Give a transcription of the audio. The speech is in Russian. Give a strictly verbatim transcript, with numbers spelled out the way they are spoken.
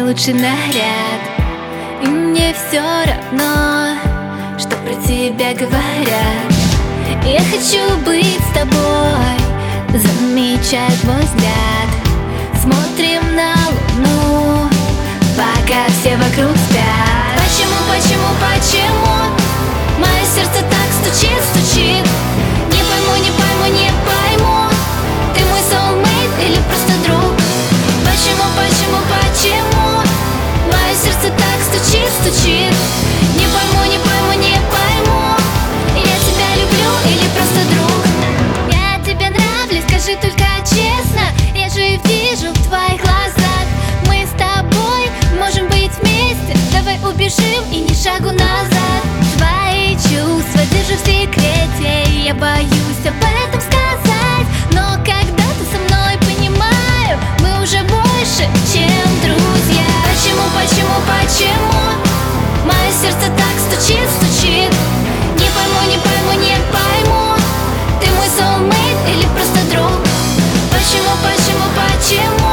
лучший наряд. И мне все равно, что про тебя говорят. Я хочу быть с тобой, замечай твой взгляд. Смотрим на луну, пока все вокруг спят. Почему, почему, почему мое сердце так стучит, стучит? Не пойму, не пойму, не пойму, ты мой soulmate или просто друг? Почему, почему, почему мое сердце так стучит, стучит? Не пойму, не пойму, не пойму, я тебя люблю или просто друг? Я тебе нравлюсь, скажи только честно, я же вижу в твоих глазах. Мы с тобой можем быть вместе, давай убежим и ни шагу назад. Твои чувства держу в секрете, я боюсь об этом сказать. Но когда ты со мной, понимаю, мы уже больше, чем друзья. Почему, почему, почему мое сердце так стучит, стучит? Не пойму, не пойму, не пойму, ты мой soulmate или просто друг? Почему, почему, почему